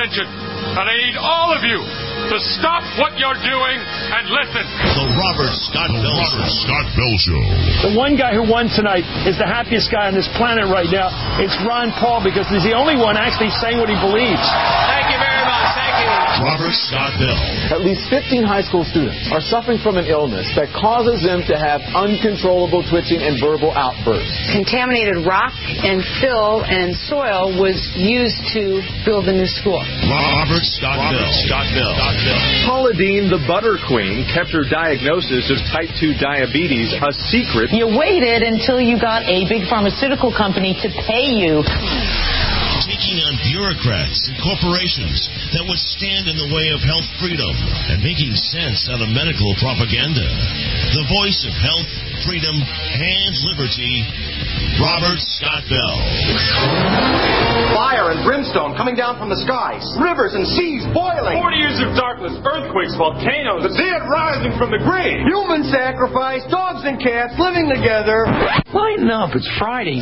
attention. And I need all of you to stop what you're doing and listen. The Robert Scott Bell Show. The one guy who won tonight is the happiest guy on this planet right now. It's Ron Paul, because he's the only one actually saying what he believes. Thank you very much. Thank you. Robert Scott Bell. At least 15 high school students are suffering from an illness that causes them to have uncontrollable twitching and verbal outbursts. Contaminated rock and fill and soil was used to build the new school. Robert Scott Bell. Paula Deen, the butter queen, kept her diagnosis of type 2 diabetes a secret. You waited until you got a big pharmaceutical company to pay you. Taking on bureaucrats and corporations that would stand in the way of health freedom and making sense out of medical propaganda. The voice of health, freedom, and liberty, Robert Scott Bell. Fire and brimstone coming down from the skies. Rivers and seas boiling. 40 years of darkness, earthquakes, volcanoes. The dead rising from the grave. Human sacrifice, dogs and cats living together. Lighten up, it's Friday.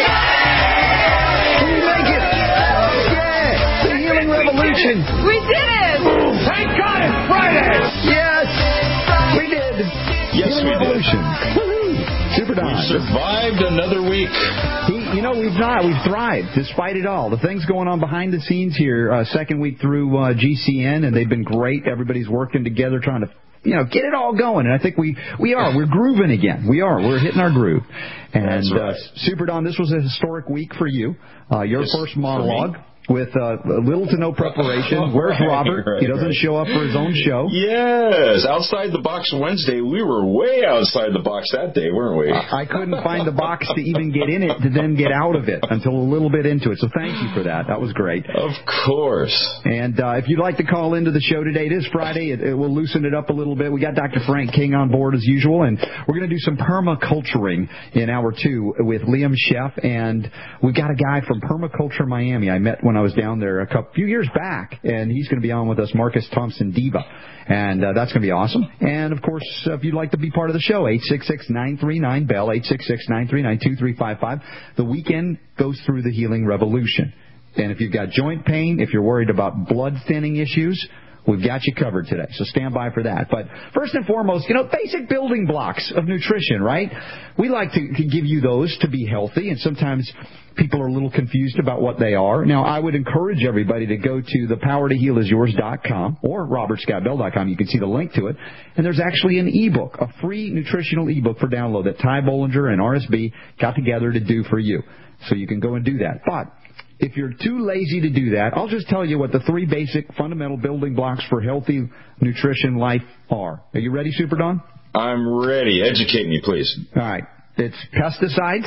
Can you make it? Yeah! The Healing Revolution. We did it! Thank God it's Friday! Yes! We did. Yes, Healing we Revolution. did. Woohoo! Super Don. We survived another week. We've not. We've thrived despite it all. The things going on behind the scenes here, second week through GCN, and they've been great. Everybody's working together trying to get it all going. And I think we are. We're grooving again. We are. We're hitting our groove. And That's right. Super Don, this was a historic week for you. Your first monologue with little to no preparation. Where's Robert? He doesn't show up for his own show. Yes, Outside the Box Wednesday. We were way outside the box that day, weren't we? I couldn't find the box to even get in it to then get out of it until a little bit into it. So thank you for that. That was great. Of course. And if you'd like to call into the show today, it is Friday. It will loosen it up a little bit. We got Dr. Frank King on board as usual, and we're going to do some permaculturing in hour 2 with Liam Sheff. And we've got a guy from Permaculture Miami I met when I was down there a few years back, and he's going to be on with us, Marcus Thompson Diva, and that's going to be awesome. And of course, if you'd like to be part of the show, 866-939-BELL, 866-939-2355. The weekend goes through the Healing Revolution, and if you've got joint pain, if you're worried about blood thinning issues, we've got you covered today, so stand by for that. But first and foremost, basic building blocks of nutrition, right? We like to give you those to be healthy, and sometimes people are a little confused about what they are. Now, I would encourage everybody to go to thepowertohealisyours.com or robertscottbell.com. You can see the link to it. And there's actually an ebook, a free nutritional ebook for download that Ty Bollinger and RSB got together to do for you. So you can go and do that. But if you're too lazy to do that, I'll just tell you what the 3 basic fundamental building blocks for healthy nutrition life are. Are you ready, Super Don? I'm ready. Educate me, please. All right. It's pesticides,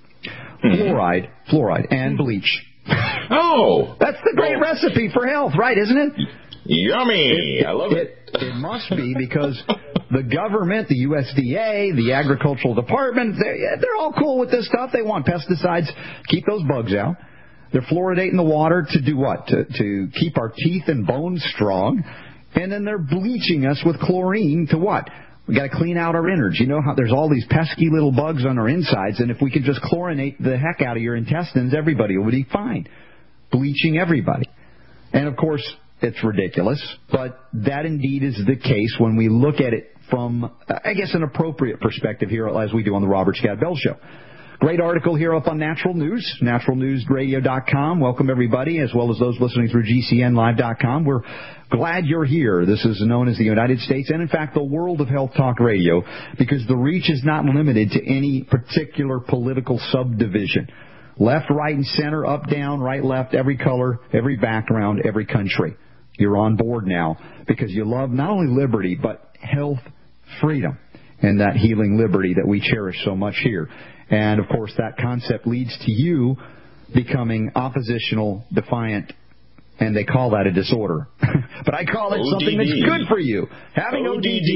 fluoride, and bleach. Oh! That's the great recipe for health, right, isn't it? Yummy! I love it. It must be, because the government, the USDA, the Agricultural Department, they're all cool with this stuff. They want pesticides, keep those bugs out. They're fluoridating the water to do what? To keep our teeth and bones strong. And then they're bleaching us with chlorine to what? We got to clean out our innards. You know how there's all these pesky little bugs on our insides, and if we could just chlorinate the heck out of your intestines, everybody would be fine. Bleaching everybody. And of course, it's ridiculous, but that indeed is the case when we look at it from, I guess, an appropriate perspective here, as we do on the Robert Scott Bell Show. Great article here up on Natural News, naturalnewsradio.com. Welcome, everybody, as well as those listening through GCNlive.com. We're glad you're here. This is known as the United States and, in fact, the world of Health Talk Radio, because the reach is not limited to any particular political subdivision. Left, right, and center, up, down, right, left, every color, every background, every country. You're on board now because you love not only liberty, but health, freedom, and that healing liberty that we cherish so much here. And, of course, that concept leads to you becoming oppositional, defiant, and they call that a disorder. But I call it ODD. Something that's good for you. Having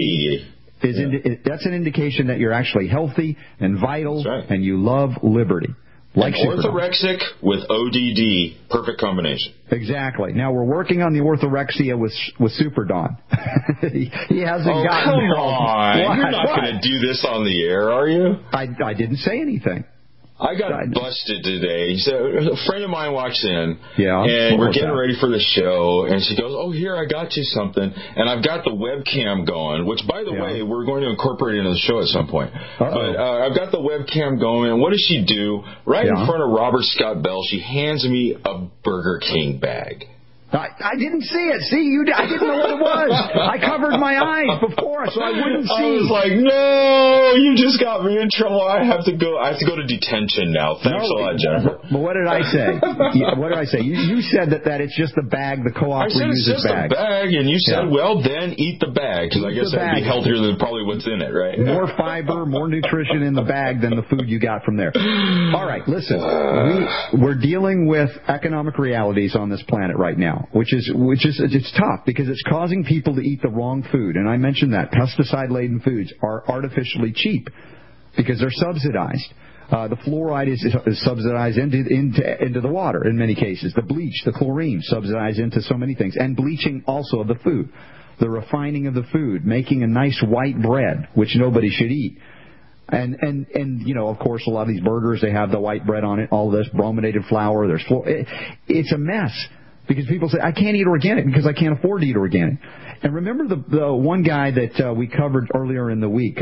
ODD that's an indication that you're actually healthy and vital, and you love liberty. Like orthorexic with ODD, perfect combination. Exactly. Now we're working on the orthorexia with Super Don. he hasn't gotten. Come on! You're not going to do this on the air, are you? I didn't say anything. I got busted today. So a friend of mine walks in, Yeah. and we're getting ready for the show, and she goes, "Oh, here, I got you something." And I've got the webcam going, which, by the way, we're going to incorporate into the show at some point. But I've got the webcam going, and what does she do? Right in front of Robert Scott Bell, she hands me a Burger King bag. I didn't see it. See, I didn't know what it was. I covered my eyes before, so I wouldn't see. I was like, no, you just got me in trouble. I have to go to detention now. Thanks a lot, Jennifer. But what did I say? What did I say? You said that it's just a bag, the co-op reuses bag. I said it's just a bag, and you said, well, then eat the bag, because I guess that would be healthier than probably what's in it, right? More fiber, more nutrition in the bag than the food you got from there. All right, listen. We're dealing with economic realities on this planet right now. Which is it's tough because it's causing people to eat the wrong food. And I mentioned that pesticide-laden foods are artificially cheap because they're subsidized. The fluoride is subsidized into the water in many cases. The bleach, the chlorine, subsidized into so many things. And bleaching also of the food. The refining of the food, making a nice white bread, which nobody should eat. And of course, a lot of these burgers, they have the white bread on it, all this brominated flour. There's it's a mess. Because people say, I can't eat organic because I can't afford to eat organic. And remember the one guy that we covered earlier in the week,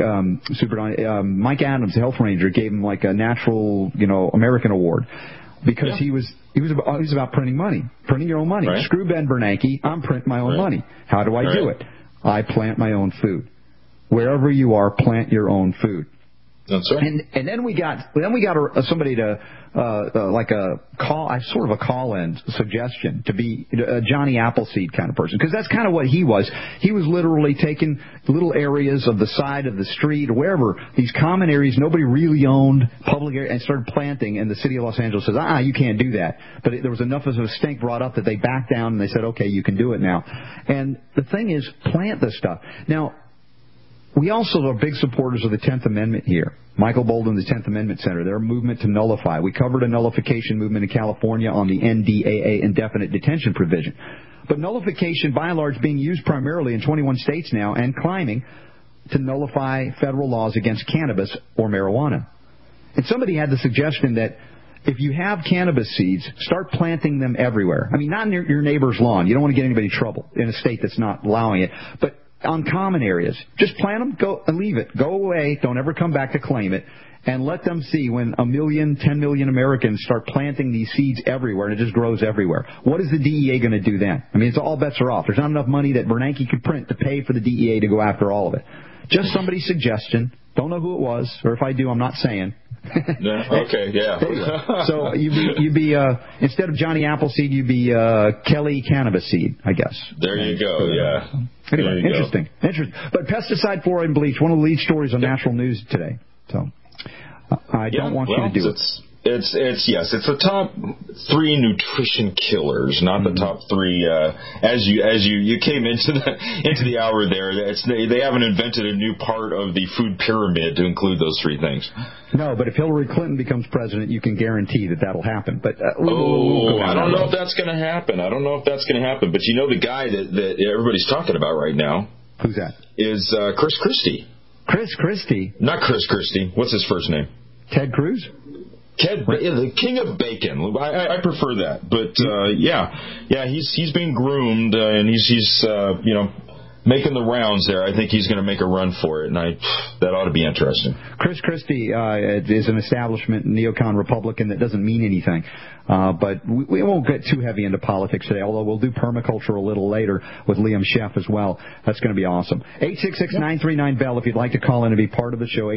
Mike Adams, the health ranger, gave him like a natural, American award because he was about printing money, printing your own money. Right. Screw Ben Bernanke, I'm printing my own money. How do I do it? I plant my own food. Wherever you are, plant your own food. That's right. And then we got somebody to like a call-in suggestion to be a Johnny Appleseed kind of person, because that's kind of what he was. He was literally taking little areas of the side of the street or wherever, these common areas nobody really owned, public area, and started planting. And the city of Los Angeles says, you can't do that. But there was enough of a stink brought up that they backed down and they said, okay, you can do it now. And the thing is, plant this stuff now. We also are big supporters of the 10th Amendment here. Michael Bolden, the 10th Amendment Center, their movement to nullify. We covered a nullification movement in California on the NDAA, indefinite detention provision. But nullification, by and large, being used primarily in 21 states now and climbing to nullify federal laws against cannabis or marijuana. And somebody had the suggestion that if you have cannabis seeds, start planting them everywhere. I mean, not in your neighbor's lawn. You don't want to get anybody in trouble in a state that's not allowing it. But on common areas, just plant them, go and leave it. Go away. Don't ever come back to claim it. And let them see when 1 million, 10 million Americans start planting these seeds everywhere, and it just grows everywhere. What is the DEA going to do then? I mean, it's all bets are off. There's not enough money that Bernanke could print to pay for the DEA to go after all of it. Just somebody's suggestion. Don't know who it was, or if I do, I'm not saying. Okay, yeah. So you'd be instead of Johnny Appleseed, you'd be Kelly Cannabis Seed, I guess. There you go. Yeah. Anyway, interesting. But pesticide, fluoride, and bleach, one of the lead stories on national news today. So I don't want you to do it. It's the top 3 nutrition killers, not the top 3. As you came into the hour there, they haven't invented a new part of the food pyramid to include those 3 things. No, but if Hillary Clinton becomes president, you can guarantee that'll happen. But I don't know if that's going to happen. But you know the guy that everybody's talking about right now. Who's that? Is Chris Christie. Chris Christie? Not Chris Christie. What's his first name? Ted Cruz? The king of bacon. I prefer that, but he's being groomed, and he's making the rounds there. I think he's going to make a run for it, and that ought to be interesting. Chris Christie is an establishment neocon Republican that doesn't mean anything. But we won't get too heavy into politics today, although we'll do permaculture a little later with Liam Sheff as well. That's going to be awesome. 866-939-BELL if you'd like to call in and be part of the show,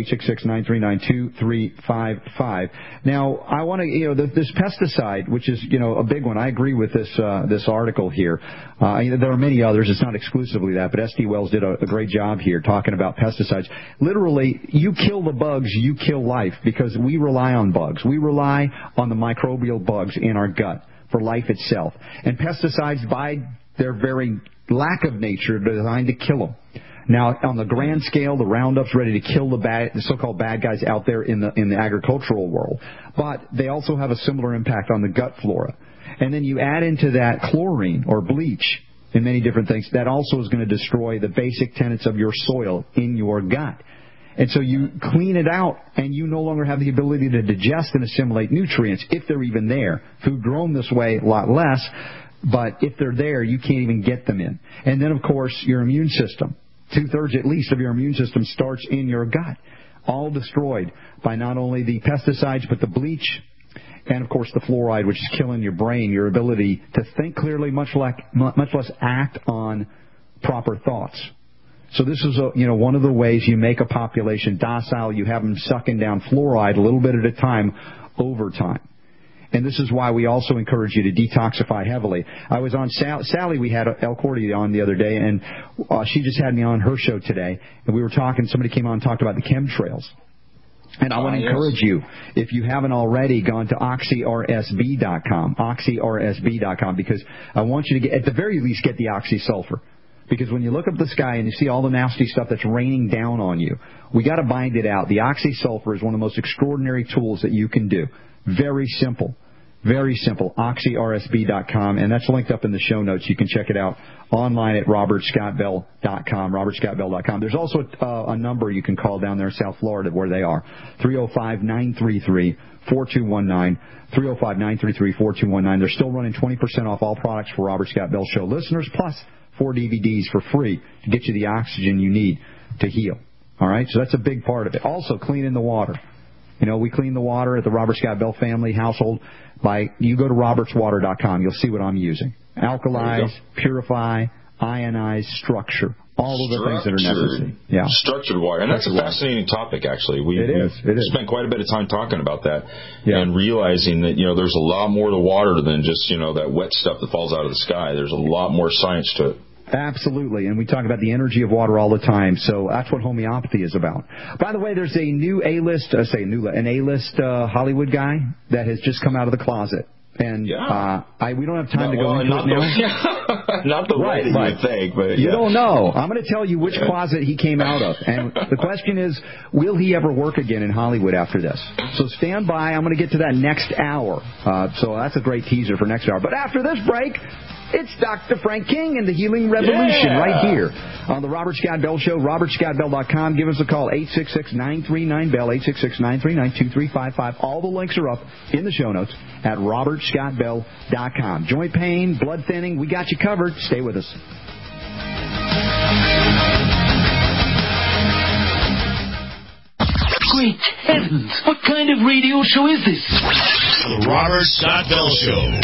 866-939-2355. Now, I want to, this pesticide, which is, a big one. I agree with this article here. There are many others. It's not exclusively that, but S.D. Wells did a great job here talking about pesticides. Literally, you kill the bugs, you kill life, because we rely on bugs. We rely on the microbial bugs in our gut for life itself. And pesticides, by their very lack of nature, are designed to kill them. Now, on the grand scale, the Roundup's ready to kill the so-called bad guys out there in the agricultural world. But they also have a similar impact on the gut flora. And then you add into that chlorine or bleach in many different things. That also is going to destroy the basic tenets of your soil in your gut. And so you clean it out, and you no longer have the ability to digest and assimilate nutrients, if they're even there. Food grown this way, a lot less, but if they're there, you can't even get them in. And then, of course, your immune system. 2/3 at least of your immune system starts in your gut, all destroyed by not only the pesticides, but the bleach, and, of course, the fluoride, which is killing your brain, your ability to think clearly, much less act on proper thoughts. So this is one of the ways you make a population docile. You have them sucking down fluoride a little bit at a time over time. And this is why we also encourage you to detoxify heavily. I was on Sally, we had El Cordy on the other day, and she just had me on her show today, and we were talking, somebody came on and talked about the chemtrails. And I want to encourage you, if you haven't already gone to oxyrsb.com, because I want you to get, at the very least, get the oxysulfur. Because when you look up the sky and you see all the nasty stuff that's raining down on you, we got to bind it out. The oxysulfur is one of the most extraordinary tools that you can do. Very simple. Very simple. oxyrsb.com, and that's linked up in the show notes. You can check it out online at robertscottbell.com, robertscottbell.com. There's also a number you can call down there in South Florida where they are, 305-933-4219, 305-933-4219. They're still running 20% off all products for Robert Scott Bell Show listeners, plus 4 DVDs for free to get you the oxygen you need to heal. All right? So that's a big part of it. Also, cleaning the water. We clean the water at the Robert Scott Bell family household you go to robertswater.com. You'll see what I'm using. Alkalize, purify, ionize, structure. All of the things that are necessary. Yeah. Structured water. And that's a fascinating topic, actually. It is. Spent quite a bit of time talking about that and realizing that, there's a lot more to water than just, that wet stuff that falls out of the sky. There's a lot more science to it. Absolutely, and we talk about the energy of water all the time, so that's what homeopathy is about. By the way, there's a new A-list, Hollywood guy that has just come out of the closet. And we don't have time to go into it now. Not the way that you think, but you don't know. I'm going to tell you which closet he came out of. And the question is, will he ever work again in Hollywood after this? So stand by. I'm going to get to that next hour. So that's a great teaser for next hour. But after this break, it's Dr. Frank King and the Healing Revolution right here on the Robert Scott Bell Show, robertscottbell.com. Give us a call, 866-939-BELL, 866-939-2355. All the links are up in the show notes at robertscottbell.com. Joint pain, blood thinning, we got you covered. Stay with us. Great heavens! What kind of radio show is this? The Robert Scott Bell Show.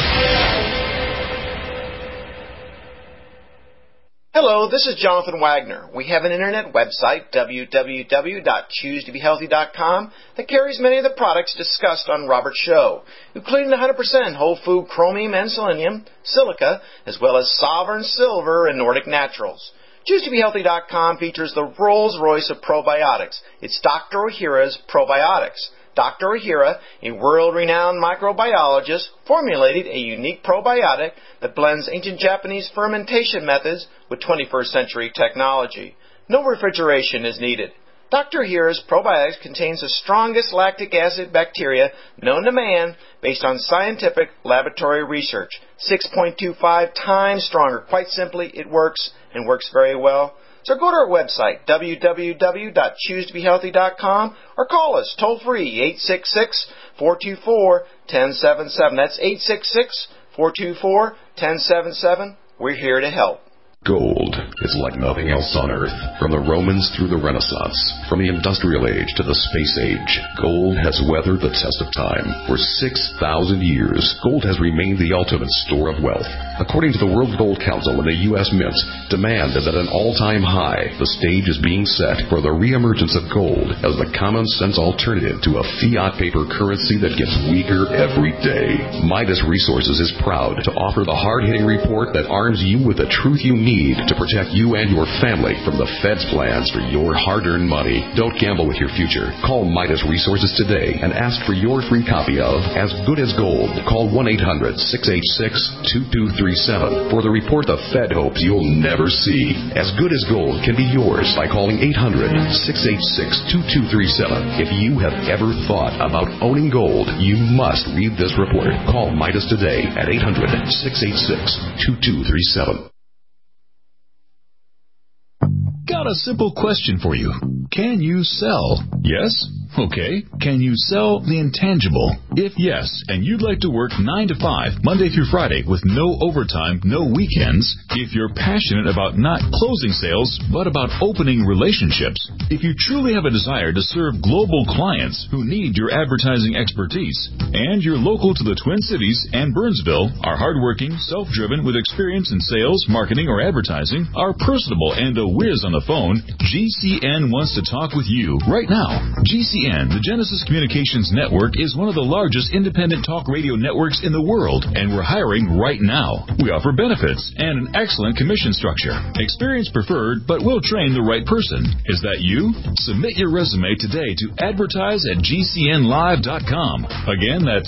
Hello, this is Jonathan Wagner. We have an internet website, www.choosetobehealthy.com, that carries many of the products discussed on Robert's show, including the 100% whole food chromium and selenium, silica, as well as Sovereign Silver and Nordic Naturals. ChooseToBeHealthy.com features the Rolls-Royce of probiotics. It's Dr. Ohhira's Probiotics. Dr. Ohhira, a world-renowned microbiologist, formulated a unique probiotic that blends ancient Japanese fermentation methods with 21st century technology. No refrigeration is needed. Dr. Ohhira's probiotics contains the strongest lactic acid bacteria known to man based on scientific laboratory research. 6.25 times stronger. Quite simply, it works and works very well. So go to our website, www.choosetobehealthy.com, or call us toll-free, 866-424-1077. That's 866-424-1077. We're here to help. Gold is like nothing else on Earth. From the Romans through the Renaissance, from the Industrial Age to the Space Age, gold has weathered the test of time. For 6,000 years, gold has remained the ultimate store of wealth. According to the World Gold Council and the U.S. Mint, demand is at an all-time high. The stage is being set for the reemergence of gold as the common-sense alternative to a fiat paper currency that gets weaker every day. Midas Resources is proud to offer the hard-hitting report that arms you with the truth you need to protect you and your family from the Fed's plans for your hard-earned money. Don't gamble with your future. Call Midas Resources today and ask for your free copy of As Good as Gold. Call 1-800-686-2237 for the report the Fed hopes you'll never see. As Good as Gold can be yours by calling 800-686-2237. If you have ever thought about owning gold, you must read this report. Call Midas today at 800-686-2237. Got a simple question for you. Can you sell? Yes? Okay. Can you sell the intangible? If yes, and you'd like to work 9 to 5, Monday through Friday, with no overtime, no weekends, if you're passionate about not closing sales, but about opening relationships, if you truly have a desire to serve global clients who need your advertising expertise, and you're local to the Twin Cities and Burnsville, are hardworking, self-driven, with experience in sales, marketing, or advertising, are personable, and a whiz on the phone, GCN wants to talk with you right now. GCN, the Genesis Communications Network, is one of the largest independent talk radio networks in the world, and we're hiring right now. We offer benefits and an excellent commission structure. Experience preferred, but we'll train the right person. Is that you? Submit your resume today to advertise@gcnlive.com. Again, that's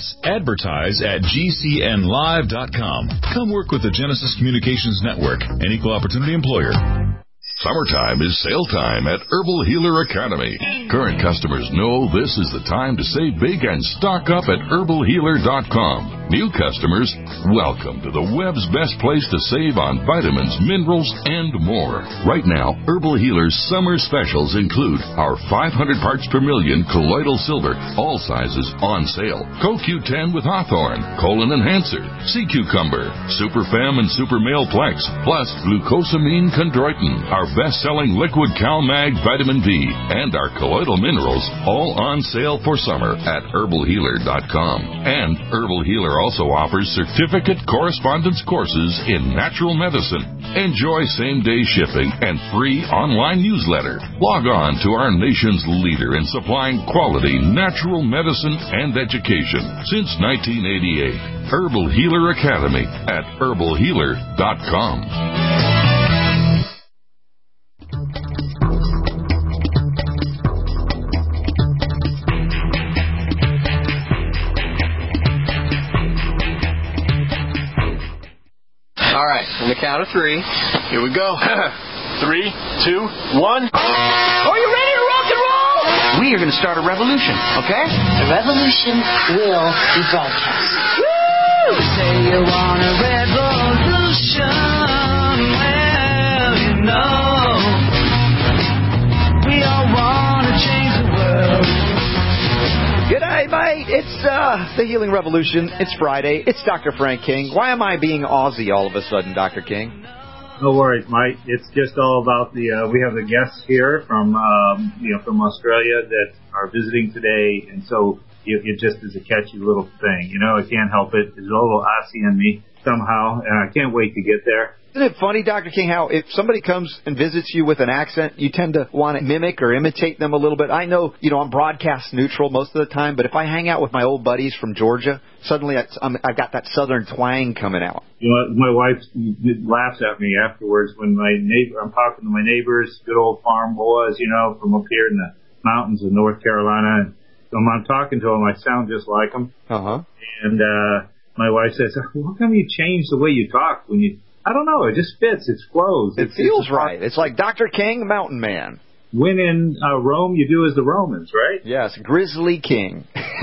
advertise@gcnlive.com. Come work with the Genesis Communications Network, an equal opportunity employer. Summertime is sale time at Herbal Healer Academy. Current customers know this is the time to save big and stock up at herbalhealer.com. New customers, welcome to the web's best place to save on vitamins, minerals, and more. Right now, Herbal Healer's summer specials include our 500 parts per million colloidal silver, all sizes on sale. CoQ10 with Hawthorne, colon enhancer, sea cucumber, Super Fem and Super Male Plex, plus glucosamine chondroitin, our best-selling liquid CalMag vitamin D, and our colloidal minerals, all on sale for summer at herbalhealer.com. And Herbal Healer also offers certificate correspondence courses in natural medicine. Enjoy same-day shipping and free online newsletter. Log on to our nation's leader in supplying quality natural medicine and education since 1988. Herbal Healer Academy at herbalhealer.com. All right, on the count of 3, here we go. 3, 2, 1. Are you ready to rock and roll? We are going to start a revolution, okay? The revolution will be broadcast. Woo! Say you want a revolution. Well, you know, we all want to change the world. G'day, mate. It's the Healing Revolution. It's Friday. It's Dr. Frank King. Why am I being Aussie all of a sudden, Dr. King? No worries, Mike. It's just all about we have the guests here from Australia that are visiting today, and so it just is a catchy little thing. I can't help it. There's a little Aussie in me somehow, and I can't wait to get there. Isn't it funny, Dr. King, how if somebody comes and visits you with an accent, you tend to want to mimic or imitate them a little bit? I know, I'm broadcast neutral most of the time, but if I hang out with my old buddies from Georgia, suddenly I've got that southern twang coming out. My wife laughs at me afterwards when I'm talking to my neighbors, good old farm boys, from up here in the mountains of North Carolina, and when I'm talking to them, I sound just like them. Uh-huh. And my wife says, "How come you change the way you talk when you?" I don't know. It just fits. It flows. It feels right. It's like Dr. King, Mountain Man. When in Rome, you do as the Romans, right? Yes, Grizzly King.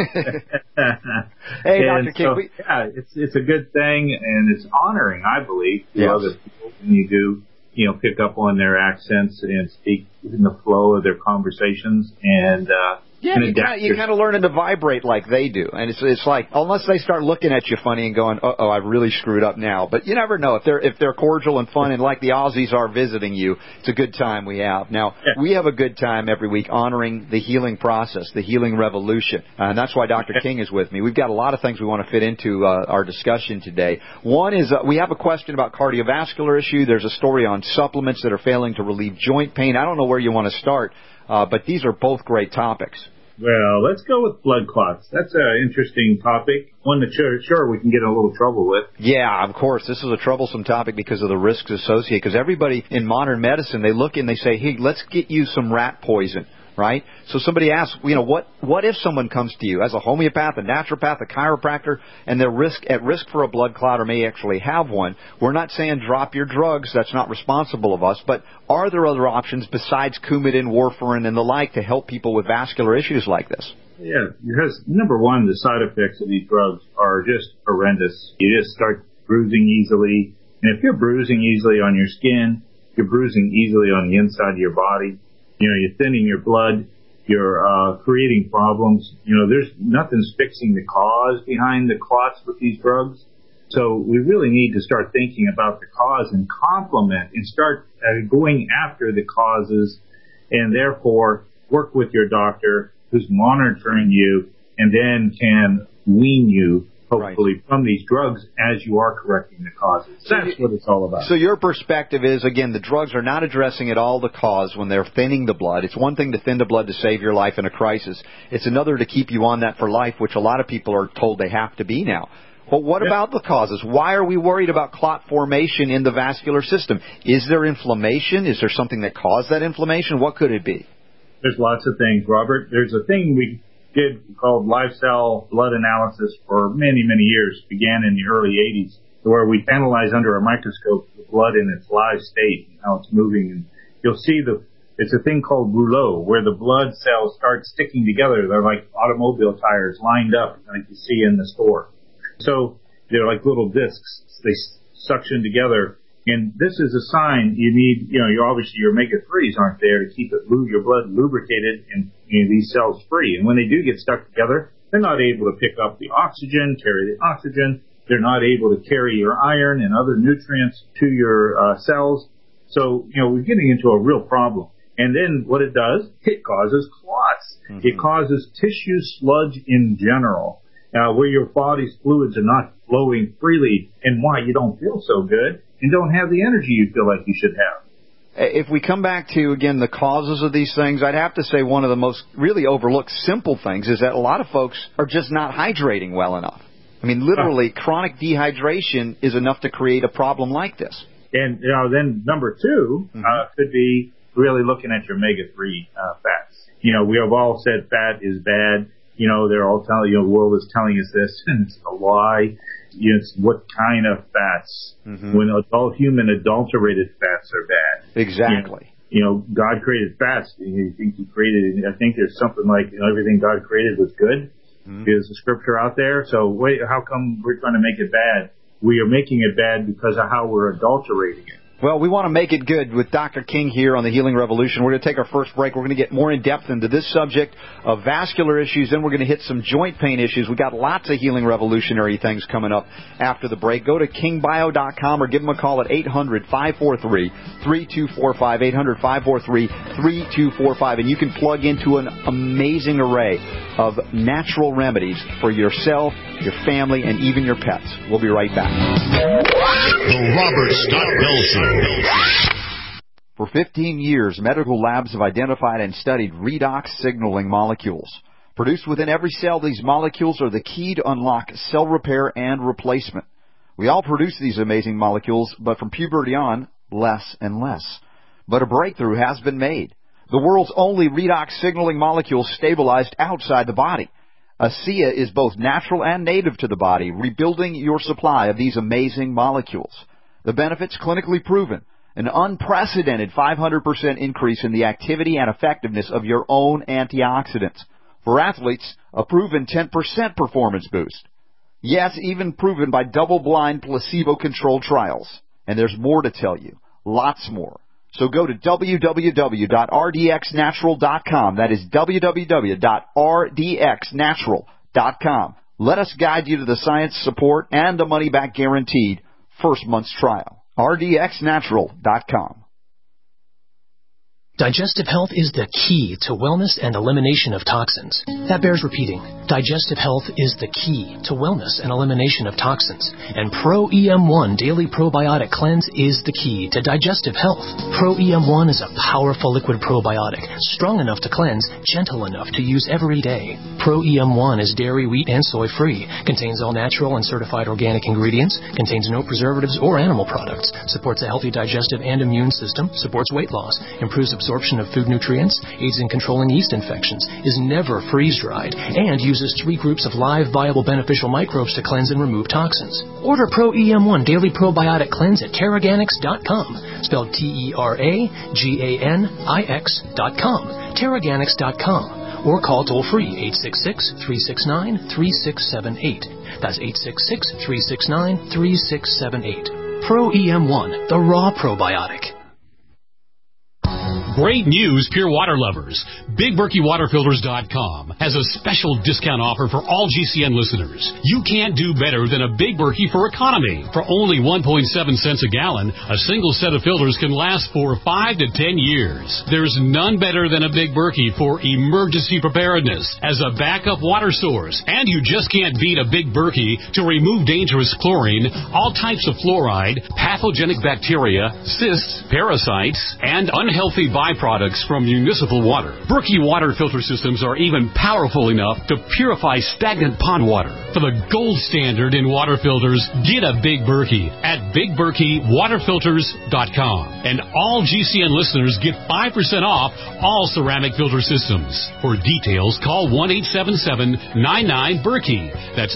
Hey, Dr. King. It's a good thing, and it's honoring, I believe, to other people when you do, pick up on their accents and speak in the flow of their conversations and. You kind of learn to vibrate like they do. And it's like, unless they start looking at you funny and going, uh-oh, I've really screwed up now. But you never know. If they're cordial and fun and like the Aussies are visiting you, it's a good time we have. Now, we have a good time every week honoring the healing process, the healing revolution. And that's why Dr. King is with me. We've got a lot of things we want to fit into our discussion today. One is we have a question about cardiovascular issue. There's a story on supplements that are failing to relieve joint pain. I don't know where you want to start, but these are both great topics. Well, let's go with blood clots. That's an interesting topic, one that sure we can get in a little trouble with. Yeah, of course. This is a troublesome topic because of the risks associated. Because everybody in modern medicine, they look and they say, hey, let's get you some rat poison, right? So somebody asks, what if someone comes to you as a homeopath, a naturopath, a chiropractor, and they're at risk for a blood clot or may actually have one? We're not saying drop your drugs. That's not responsible of us. But are there other options besides Coumadin, warfarin, and the like to help people with vascular issues like this? Yeah, because number one, the side effects of these drugs are just horrendous. You just start bruising easily. And if you're bruising easily on your skin, You're bruising easily on the inside of your body. You're thinning your blood. You're creating problems. There's nothing's fixing the cause behind the clots with these drugs. So we really need to start thinking about the cause and complement and start going after the causes, and therefore work with your doctor who's monitoring you and then can wean you, hopefully, from these drugs as you are correcting the causes. That's what it's all about. So your perspective is, again, the drugs are not addressing at all the cause when they're thinning the blood. It's one thing to thin the blood to save your life in a crisis. It's another to keep you on that for life, which a lot of people are told they have to be now. But what about the causes? Why are we worried about clot formation in the vascular system? Is there inflammation? Is there something that caused that inflammation? What could it be? There's lots of things, Robert. There's a thing we did called live cell blood analysis for many, many years. It began in the early 80s, where we analyze under a microscope the blood in its live state and how it's moving. And you'll see it's a thing called rouleau, where the blood cells start sticking together. They're like automobile tires lined up, like you see in the store. So they're like little discs. They suction together. And this is a sign you need, obviously your omega-3s aren't there to keep your blood lubricated and these cells free. And when they do get stuck together, they're not able to pick up the oxygen, carry the oxygen. They're not able to carry your iron and other nutrients to your cells. So, we're getting into a real problem. And then what it does, it causes clots. Mm-hmm. It causes tissue sludge in general, where your body's fluids are not flowing freely and why you don't feel so good and don't have the energy you feel like you should have. If we come back to, again, the causes of these things, I'd have to say one of the most really overlooked simple things is that a lot of folks are just not hydrating well enough. I mean, literally, chronic dehydration is enough to create a problem like this. And then number two could be really looking at your omega-3 fats. We have all said fat is bad. They're all telling the world is telling us this, and it's a lie. It's what kind of fats. Mm-hmm. When human adulterated fats are bad. Exactly. God created fats. I think there's something like everything God created was good. Mm-hmm. There's a scripture out there. So wait, how come we're trying to make it bad? We are making it bad because of how we're adulterating it. Well, we want to make it good with Dr. King here on the Healing Revolution. We're going to take our first break. We're going to get more in depth into this subject of vascular issues. Then we're going to hit some joint pain issues. We've got lots of healing revolutionary things coming up after the break. Go to kingbio.com or give them a call at 800-543-3245, 800-543-3245, and you can plug into an amazing array of natural remedies for yourself, your family, and even your pets. We'll be right back. The Robert Scott Bell Show. For 15 years, medical labs have identified and studied redox signaling molecules. Produced within every cell, these molecules are the key to unlock cell repair and replacement. We all produce these amazing molecules, but from puberty on, less and less. But a breakthrough has been made. The world's only redox signaling molecule stabilized outside the body. ASEA is both natural and native to the body, rebuilding your supply of these amazing molecules. The benefits clinically proven. An unprecedented 500% increase in the activity and effectiveness of your own antioxidants. For athletes, a proven 10% performance boost. Yes, even proven by double-blind placebo-controlled trials. And there's more to tell you. Lots more. So go to www.rdxnatural.com. That is www.rdxnatural.com. Let us guide you to the science support and the money-back guaranteed first month's trial. rdxnatural.com. Digestive health is the key to wellness and elimination of toxins. That bears repeating. Digestive health is the key to wellness and elimination of toxins. And Pro EM1 Daily Probiotic Cleanse is the key to digestive health. Pro EM1 is a powerful liquid probiotic, strong enough to cleanse, gentle enough to use every day. Pro EM1 is dairy, wheat, and soy free, contains all natural and certified organic ingredients, contains no preservatives or animal products, supports a healthy digestive and immune system, supports weight loss, improves absorption of food nutrients, aids in controlling yeast infections, is never freeze-dried, and uses 3 groups of live, viable, beneficial microbes to cleanse and remove toxins. Order Pro EM1 Daily Probiotic Cleanse at Teraganix.com, spelled Teraganix.com, Teraganix.com, or call toll-free 866-369-3678. That's 866-369-3678. Pro EM1, the raw probiotic. Great news, pure water lovers. BigBerkeyWaterFilters.com has a special discount offer for all GCN listeners. You can't do better than a Big Berkey for economy. For only 1.7 cents a gallon, a single set of filters can last for 5 to 10 years. There's none better than a Big Berkey for emergency preparedness as a backup water source. And you just can't beat a Big Berkey to remove dangerous chlorine, all types of fluoride, pathogenic bacteria, cysts, parasites, and unhealthy byproducts from municipal water. Berkey water filter systems are even powerful enough to purify stagnant pond water. For the gold standard in water filters, get a Big Berkey at BigBerkeyWaterFilters.com. And all GCN listeners get 5% off all ceramic filter systems. For details, call 1-877-99-BERKEY. That's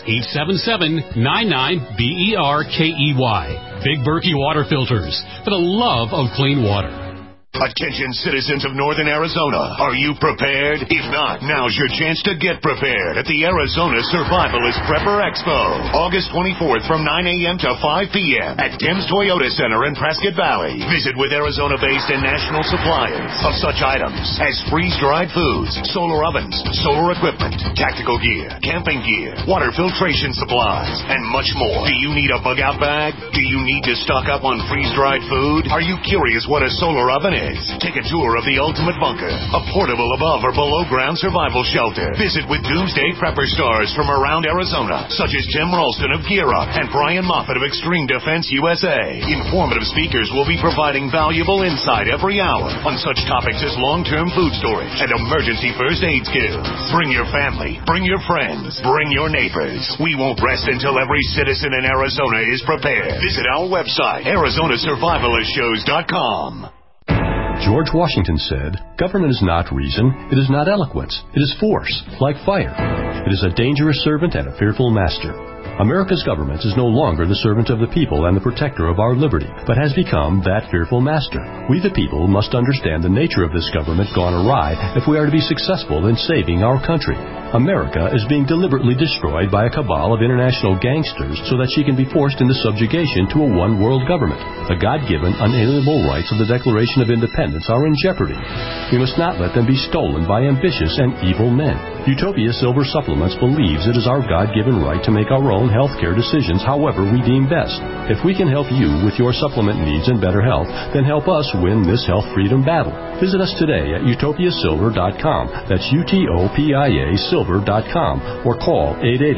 877-99-BERKEY. Big Berkey Water Filters, for the love of clean water. Attention citizens of Northern Arizona. Are you prepared? If not, now's your chance to get prepared at the Arizona Survivalist Prepper Expo. August 24th from 9 a.m. to 5 p.m. at Tim's Toyota Center in Prescott Valley. Visit with Arizona-based and national suppliers of such items as freeze-dried foods, solar ovens, solar equipment, tactical gear, camping gear, water filtration supplies, and much more. Do you need a bug-out bag? Do you need to stock up on freeze-dried food? Are you curious what a solar oven is? Take a tour of the Ultimate Bunker, a portable above or below ground survival shelter. Visit with Doomsday Prepper stars from around Arizona, such as Tim Ralston of Gear Up and Brian Moffitt of Extreme Defense USA. Informative speakers will be providing valuable insight every hour on such topics as long-term food storage and emergency first aid skills. Bring your family, bring your friends, bring your neighbors. We won't rest until every citizen in Arizona is prepared. Visit our website, ArizonaSurvivalistshows.com. George Washington said, "Government is not reason, it is not eloquence, it is force, like fire. It is a dangerous servant and a fearful master." America's government is no longer the servant of the people and the protector of our liberty, but has become that fearful master. We the people must understand the nature of this government gone awry if we are to be successful in saving our country. America is being deliberately destroyed by a cabal of international gangsters so that she can be forced into subjugation to a one-world government. The God-given, unalienable rights of the Declaration of Independence are in jeopardy. We must not let them be stolen by ambitious and evil men. Utopia Silver Supplements believes it is our God-given right to make our own health care decisions however we deem best. If we can help you with your supplement needs and better health, then help us win this health freedom battle. Visit us today at utopiasilver.com. That's UTOPIA Silver.com, or call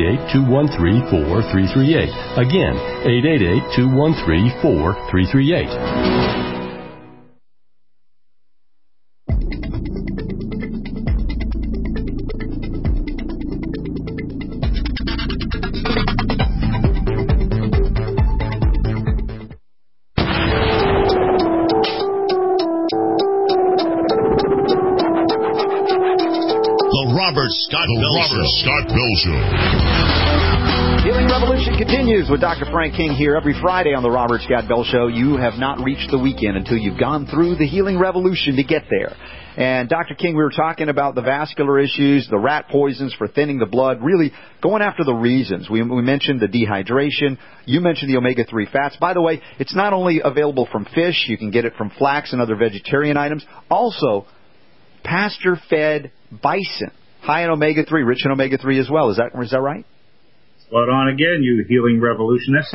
888-213-4338. Again, 888-213-4338. Robert Scott Bell Show. Healing Revolution continues with Dr. Frank King here every Friday on the Robert Scott Bell Show. You have not reached the weekend until you've gone through the Healing Revolution to get there. And Dr. King, we were talking about the vascular issues, the rat poisons for thinning the blood, really going after the reasons. We mentioned the dehydration. You mentioned the omega-3 fats. By the way, it's not only available from fish. You can get it from flax and other vegetarian items. Also, pasture-fed bison. High in omega-3, rich in omega-3 as well. Is that right? Spot on again, you healing revolutionist.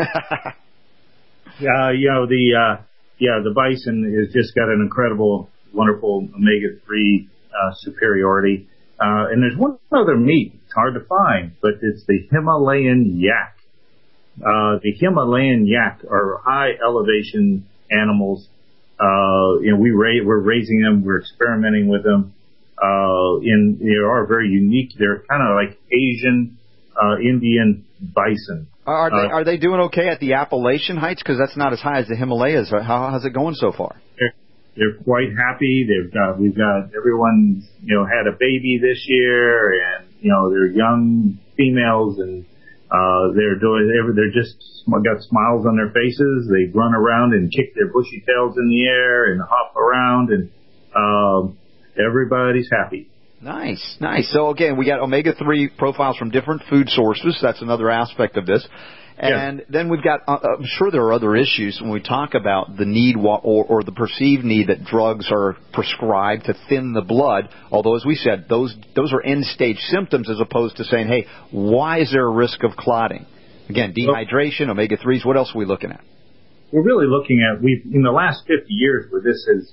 The bison has just got an incredible, wonderful omega-3 superiority. And there's one other meat. It's hard to find, but it's the Himalayan yak. The Himalayan yak are high elevation animals. We're raising them. We're experimenting with them. They are very unique. They're kind of like Asian, Indian bison. Are they doing okay at the Appalachian Heights? Because that's not as high as the Himalayas. How's it going so far? They're quite happy. We've got everyone, had a baby this year, and they're young females, and they're just got smiles on their faces. They run around and kick their bushy tails in the air and hop around, and everybody's happy. Nice. So again, we got omega-3 profiles from different food sources. That's another aspect of this. And then we've got, I'm sure there are other issues when we talk about the need or the perceived need that drugs are prescribed to thin the blood, although, as we said, those are end-stage symptoms as opposed to saying, hey, why is there a risk of clotting? Again, dehydration, omega-3s, what else are we looking at? We're really looking at, in the last 50 years where this has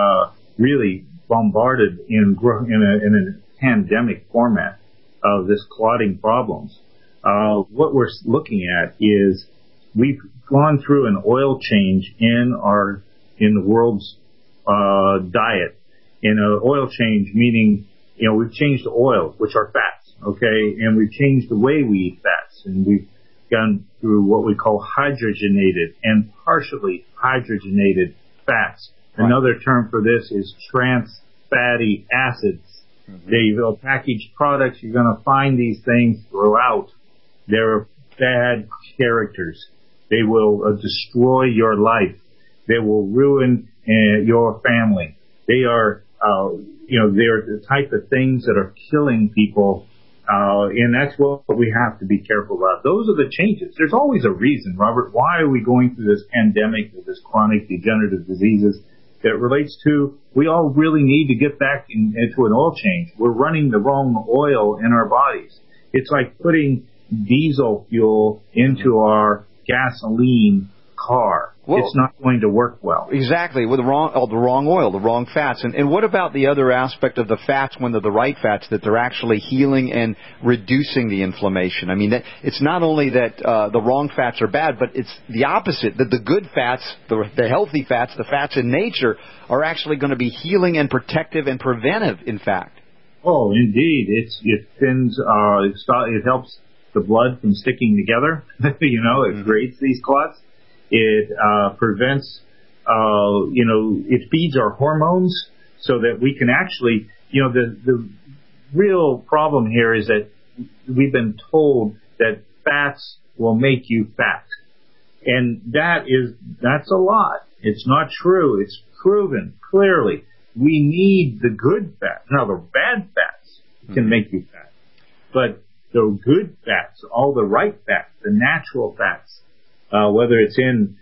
really bombarded in a pandemic format of this clotting problems. What we're looking at is we've gone through an oil change in the world's diet. In an oil change, meaning we've changed the oil, which are fats, okay, and we've changed the way we eat fats, and we've gone through what we call hydrogenated and partially hydrogenated fats. Right. Another term for this is trans fatty acids. They packaged products. You're going to find these things throughout. They're bad characters. They will destroy your life. They will ruin your family. They are, they're the type of things that are killing people. And that's what we have to be careful about. Those are the changes. There's always a reason, Robert. Why are we going through this pandemic with this chronic degenerative diseases that relates to we all really need to get back into an oil change. We're running the wrong oil in our bodies. It's like putting diesel fuel into our gasoline car. Well, it's not going to work well. Exactly, with the wrong oil, the wrong fats. And what about the other aspect of the fats when they're the right fats, that they're actually healing and reducing the inflammation? I mean, it's not only that the wrong fats are bad, but it's the opposite, that the good fats, the healthy fats, the fats in nature, are actually going to be healing and protective and preventive, in fact. Oh, indeed. It thins, it helps the blood from sticking together. It creates these clots. It prevents, it feeds our hormones so that we can actually, the real problem here is that we've been told that fats will make you fat. And that's a lie. It's not true. It's proven clearly. We need the good fats. Now, the bad fats can make you fat. But the good fats, all the right fats, the natural fats, whether it's in,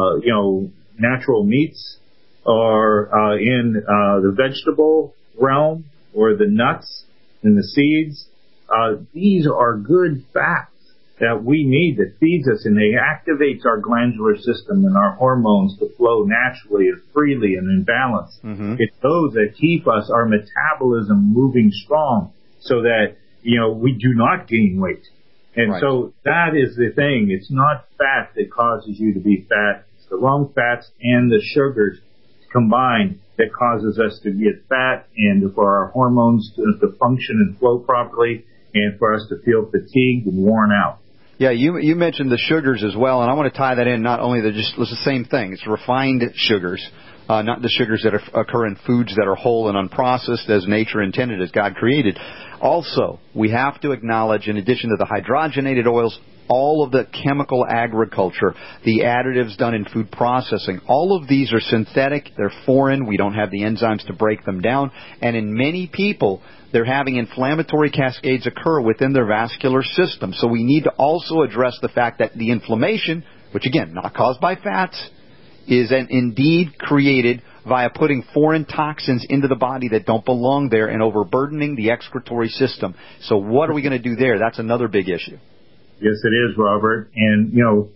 natural meats or in the vegetable realm or the nuts and the seeds, these are good fats that we need, that feeds us, and they activates our glandular system and our hormones to flow naturally and freely and in balance. Mm-hmm. It's those that keep us, our metabolism moving strong so that, we do not gain weight. And right. So that is the thing. It's not fat that causes you to be fat. It's the wrong fats and the sugars combined that causes us to get fat and for our hormones to function and flow properly and for us to feel fatigued and worn out. Yeah, you mentioned the sugars as well, and I want to tie that in. Not only it's the same thing. It's refined sugars, not the sugars that occur in foods that are whole and unprocessed as nature intended, as God created. Also, we have to acknowledge, in addition to the hydrogenated oils, all of the chemical agriculture, the additives done in food processing, all of these are synthetic, they're foreign, we don't have the enzymes to break them down, and in many people, they're having inflammatory cascades occur within their vascular system. So we need to also address the fact that the inflammation, which again, not caused by fats, is indeed created via putting foreign toxins into the body that don't belong there and overburdening the excretory system. So what are we going to do there? That's another big issue. Yes, it is, Robert. And,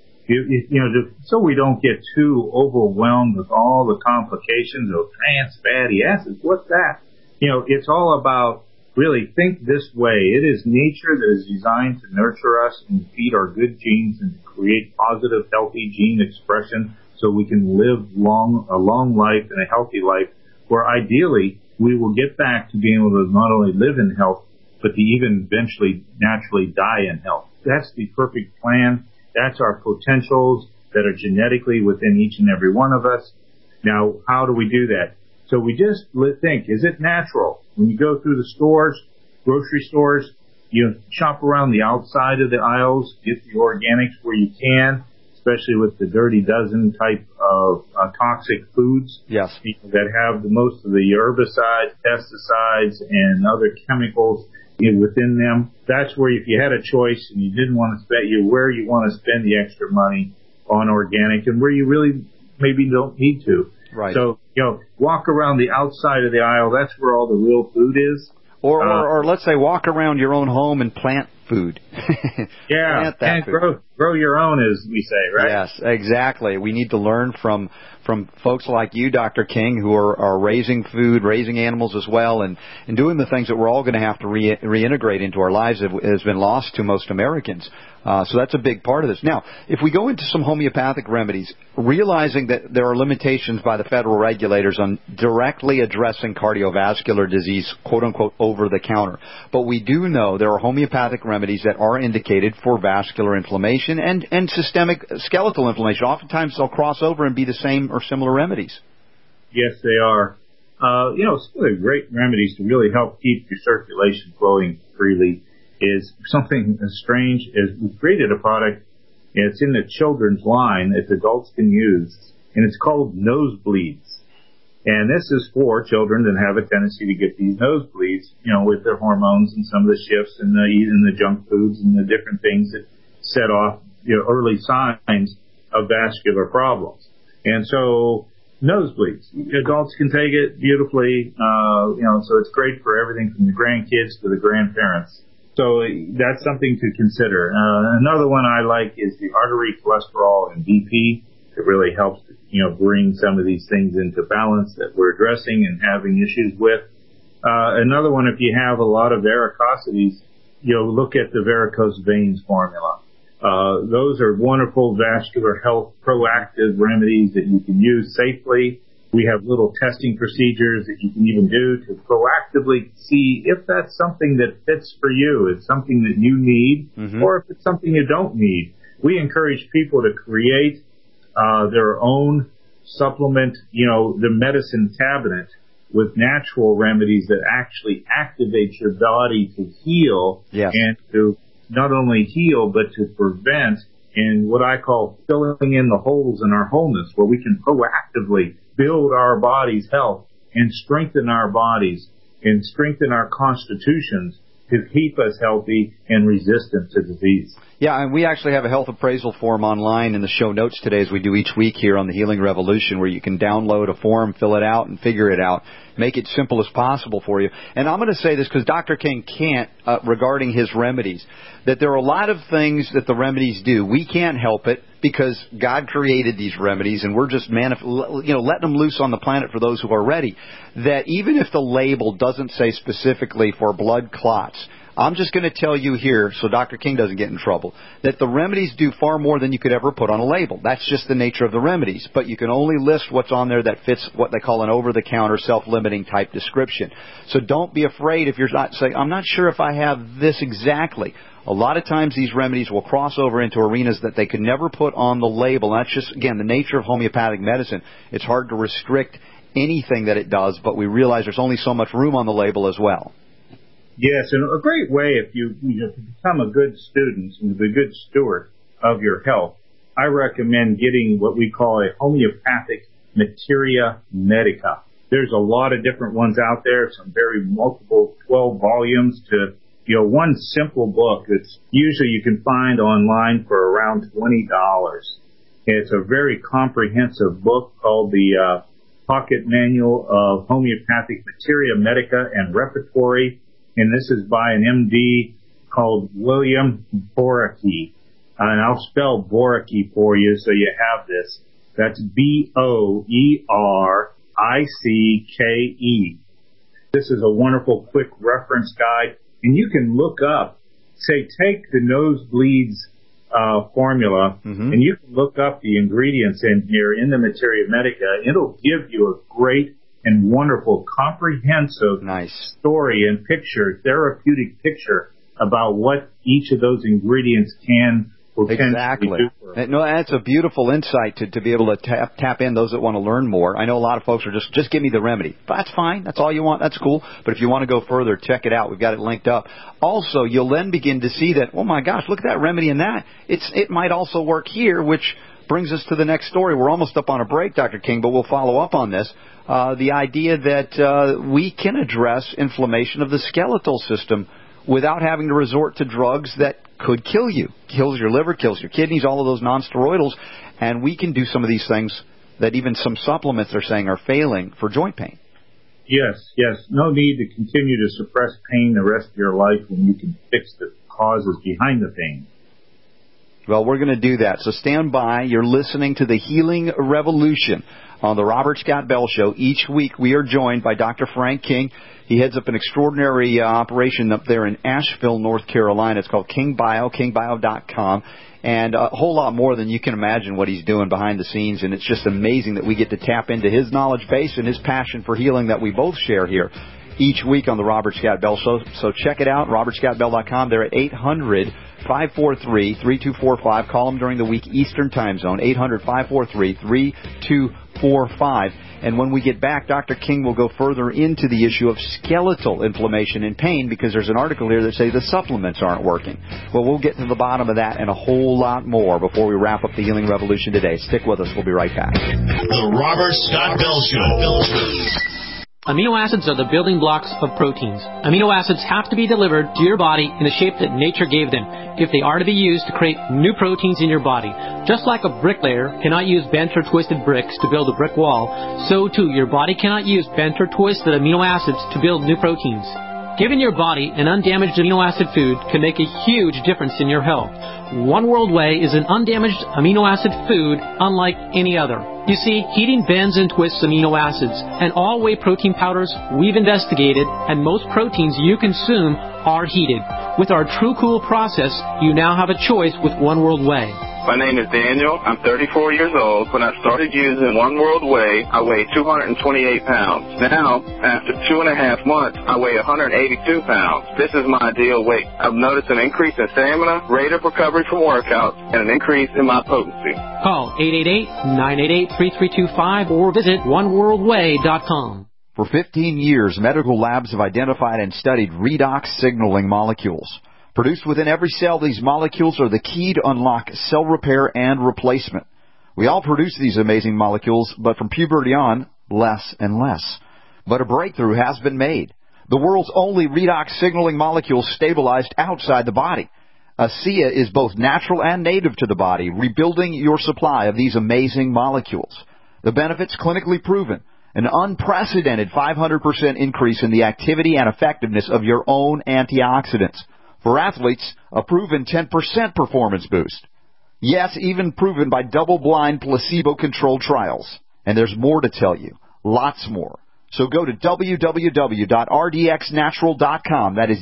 so we don't get too overwhelmed with all the complications of trans fatty acids. What's that? It's all about really think this way. It is nature that is designed to nurture us and feed our good genes and create positive, healthy gene expression so we can live a long life and a healthy life where ideally we will get back to being able to not only live in health, but to even eventually naturally die in health. That's the perfect plan. That's our potentials that are genetically within each and every one of us. Now, how do we do that? So we just think, is it natural? When you go through the stores, grocery stores, shop around the outside of the aisles, get the organics where you can, especially with the dirty dozen type of toxic foods. Yes. That have most of the herbicides, pesticides, and other chemicals within them. That's where if you had a choice and you didn't want to spend, where you want to spend the extra money on organic and where you really maybe don't need to. Right. So, walk around the outside of the aisle. That's where all the real food is. Or let's say walk around your own home and plant food. Yeah, plant that and food. grow your own, as we say, right? Yes, exactly. We need to learn from folks like you, Dr. King, who are raising food, raising animals as well, and doing the things that we're all going to have to reintegrate into our lives that has been lost to most Americans. So that's a big part of this. Now, if we go into some homeopathic remedies, realizing that there are limitations by the federal regulators on directly addressing cardiovascular disease, quote-unquote, over the counter. But we do know there are homeopathic remedies that are indicated for vascular inflammation and systemic skeletal inflammation. Oftentimes they'll cross over and be the same or similar remedies. Yes, they are. Some of the great remedies to really help keep your circulation flowing freely is something as strange as we created a product. It's in the children's line that adults can use, and it's called Nosebleeds. And this is for children that have a tendency to get these nosebleeds, with their hormones and some of the shifts and eating the junk foods and the different things that set off early signs of vascular problems. And so nosebleeds, adults can take it beautifully, so it's great for everything from the grandkids to the grandparents. So that's something to consider. Another one I like is the artery cholesterol and BP. It really helps, bring some of these things into balance that we're addressing and having issues with. Another one, if you have a lot of varicosities, look at the varicose veins formula. Those are wonderful vascular health proactive remedies that you can use safely. We have little testing procedures that you can even do to proactively see if that's something that fits for you. It's something that you need, or if it's something you don't need. We encourage people to create their own supplement, the medicine cabinet with natural remedies that actually activate your body to heal and to not only heal, but to prevent, and what I call filling in the holes in our wholeness, where we can proactively build our body's health and strengthen our bodies and strengthen our constitutions to keep us healthy and resistant to disease. Yeah, and we actually have a health appraisal form online in the show notes today, as we do each week here on the Healing Revolution, where you can download a form, fill it out, and figure it out. Make it simple as possible for you. And I'm going to say this because Dr. King can't, regarding his remedies, that there are a lot of things that the remedies do. We can't help it because God created these remedies, and we're just letting them loose on the planet for those who are ready. That even if the label doesn't say specifically for blood clots, I'm just going to tell you here, so Dr. King doesn't get in trouble, that the remedies do far more than you could ever put on a label. That's just the nature of the remedies. But you can only list what's on there that fits what they call an over-the-counter, self-limiting type description. So don't be afraid if you're not saying, I'm not sure if I have this exactly. A lot of times these remedies will cross over into arenas that they could never put on the label. And that's just, again, the nature of homeopathic medicine. It's hard to restrict anything that it does, but we realize there's only so much room on the label as well. Yes, and a great way if you become a good student and a good steward of your health, I recommend getting what we call a homeopathic materia medica. There's a lot of different ones out there, some very multiple 12 volumes to, one simple book that's usually you can find online for around $20. It's a very comprehensive book called the Pocket Manual of Homeopathic Materia Medica and Repertory. And this is by an MD called William Borucki. And I'll spell Borucki for you so you have this. That's Boericke. This is a wonderful quick reference guide. And you can look up, say, take the Nosebleeds formula, and you can look up the ingredients in here in the Materia Medica. It'll give you a great and wonderful, comprehensive story and picture, therapeutic picture about what each of those ingredients can potentially do for us. No, that's a beautiful insight to be able to tap in those that want to learn more. I know a lot of folks are just give me the remedy. That's fine. That's all you want. That's cool. But if you want to go further, check it out. We've got it linked up. Also, you'll then begin to see that, oh my gosh, look at that remedy in that. It might also work here, which brings us to the next story. We're almost up on a break, Dr. King, but we'll follow up on this. The idea that we can address inflammation of the skeletal system without having to resort to drugs that could kill you. Kills your liver, kills your kidneys, all of those non-steroidals. And we can do some of these things that even some supplements are saying are failing for joint pain. Yes. No need to continue to suppress pain the rest of your life when you can fix the causes behind the pain. Well, we're going to do that. So stand by. You're listening to the Healing Revolution on the Robert Scott Bell Show. Each week we are joined by Dr. Frank King. He heads up an extraordinary operation up there in Asheville, North Carolina. It's called King Bio, kingbio.com. And a whole lot more than you can imagine what he's doing behind the scenes. And it's just amazing that we get to tap into his knowledge base and his passion for healing that we both share here each week on the Robert Scott Bell Show. So check it out, robertscottbell.com. They're at 800-543-3245. Call them during the week Eastern Time Zone, 800-543-3245. And when we get back, Dr. King will go further into the issue of skeletal inflammation and pain, because there's an article here that says the supplements aren't working. Well, we'll get to the bottom of that and a whole lot more before we wrap up the Healing Revolution today. Stick with us. We'll be right back. The Robert Scott Bell Show. Amino acids are the building blocks of proteins. Amino acids have to be delivered to your body in the shape that nature gave them if they are to be used to create new proteins in your body. Just like a bricklayer cannot use bent or twisted bricks to build a brick wall, so too your body cannot use bent or twisted amino acids to build new proteins. Giving your body an undamaged amino acid food can make a huge difference in your health. One World Whey is an undamaged amino acid food unlike any other. You see, heating bends and twists amino acids, and all whey protein powders we've investigated, and most proteins you consume are heated. With our True Cool process, you now have a choice with One World Whey. My name is Daniel. I'm 34 years old. When I started using One World Whey, I weighed 228 pounds. Now, after 2.5 months, I weigh 182 pounds. This is my ideal weight. I've noticed an increase in stamina, rate of recovery from workouts, and an increase in my potency. Call 888-988-3325 or visit oneworldwhey.com. For 15 years, medical labs have identified and studied redox signaling molecules. Produced within every cell, these molecules are the key to unlock cell repair and replacement. We all produce these amazing molecules, but from puberty on, less and less. But a breakthrough has been made. The world's only redox signaling molecule stabilized outside the body. ASEA is both natural and native to the body, rebuilding your supply of these amazing molecules. The benefits clinically proven. An unprecedented 500% increase in the activity and effectiveness of your own antioxidants. For athletes, a proven 10% performance boost. Yes, even proven by double-blind placebo-controlled trials. And there's more to tell you. Lots more. So go to www.rdxnatural.com. That is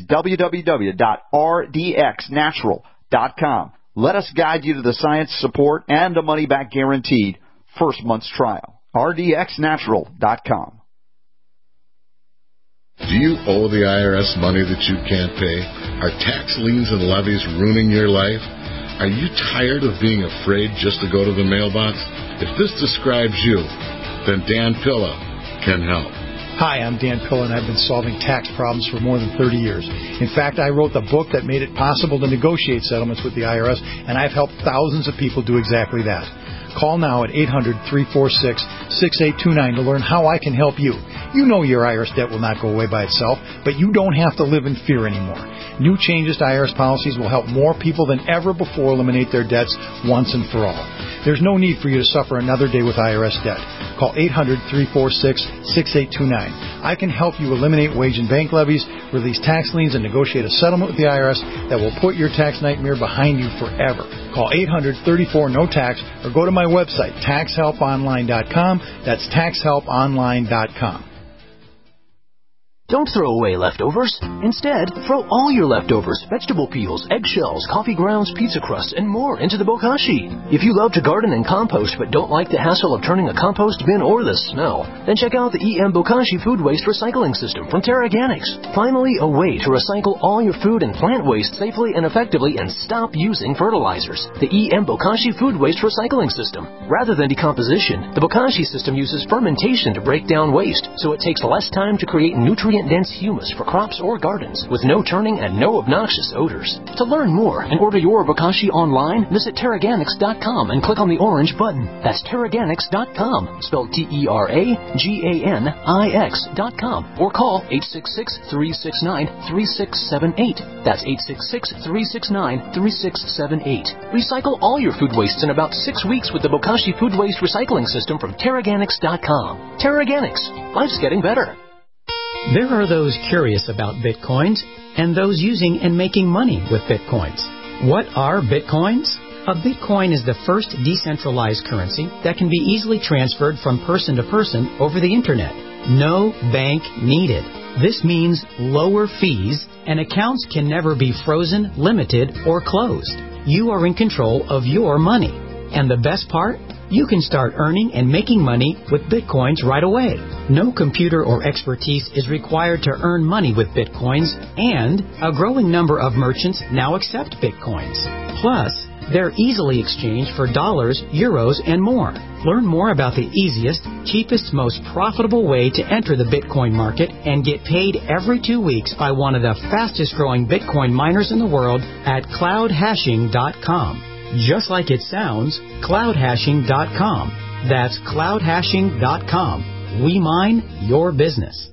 www.rdxnatural.com. Let us guide you to the science support and a money-back guaranteed first month's trial. rdxnatural.com. Do you owe the IRS money that you can't pay? Are tax liens and levies ruining your life? Are you tired of being afraid just to go to the mailbox? If this describes you, then Dan Pilla can help. Hi, I'm Dan Pilla, and I've been solving tax problems for more than 30 years. In fact, I wrote the book that made it possible to negotiate settlements with the IRS, and I've helped thousands of people do exactly that. Call now at 800-346-6829 to learn how I can help you. You know your IRS debt will not go away by itself, but you don't have to live in fear anymore. New changes to IRS policies will help more people than ever before eliminate their debts once and for all. There's no need for you to suffer another day with IRS debt. Call 800-346-6829. I can help you eliminate wage and bank levies, release tax liens, and negotiate a settlement with the IRS that will put your tax nightmare behind you forever. Call 800-34-NO-TAX or go to my website, taxhelponline.com. That's taxhelponline.com. Don't throw away leftovers. Instead, throw all your leftovers, vegetable peels, eggshells, coffee grounds, pizza crusts, and more into the bokashi. If you love to garden and compost but don't like the hassle of turning a compost bin or the smell, then check out the EM Bokashi Food Waste Recycling System from Terraganics. Finally, a way to recycle all your food and plant waste safely and effectively and stop using fertilizers. The EM Bokashi Food Waste Recycling System. Rather than decomposition, the Bokashi system uses fermentation to break down waste, so it takes less time to create nutrient nutrient-dense humus for crops or gardens with no turning and no obnoxious odors. To learn more and order your Bokashi online, visit Terraganics.com and click on the orange button. That's Terraganics.com, spelled Terraganix.com, or call 866-369-3678. That's 866-369-3678. Recycle all your food wastes in about 6 weeks with the Bokashi Food Waste Recycling System from Terraganics.com. Terraganics. Life's getting better. There are those curious about Bitcoins and those using and making money with Bitcoins. What are Bitcoins? A Bitcoin is the first decentralized currency that can be easily transferred from person to person over the Internet. No bank needed. This means lower fees, and accounts can never be frozen, limited, or closed. You are in control of your money. And the best part? You can start earning and making money with Bitcoins right away. No computer or expertise is required to earn money with Bitcoins, and a growing number of merchants now accept Bitcoins. Plus, they're easily exchanged for dollars, euros, and more. Learn more about the easiest, cheapest, most profitable way to enter the Bitcoin market and get paid every 2 weeks by one of the fastest growing Bitcoin miners in the world at cloudhashing.com. Just like it sounds, cloudhashing.com. That's cloudhashing.com. We mine your business.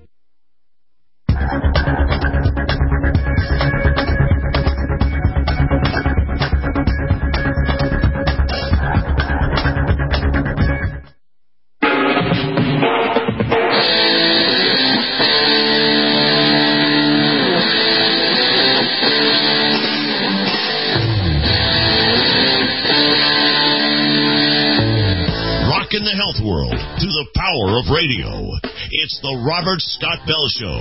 In the health world through the power of radio. It's the Robert Scott Bell Show.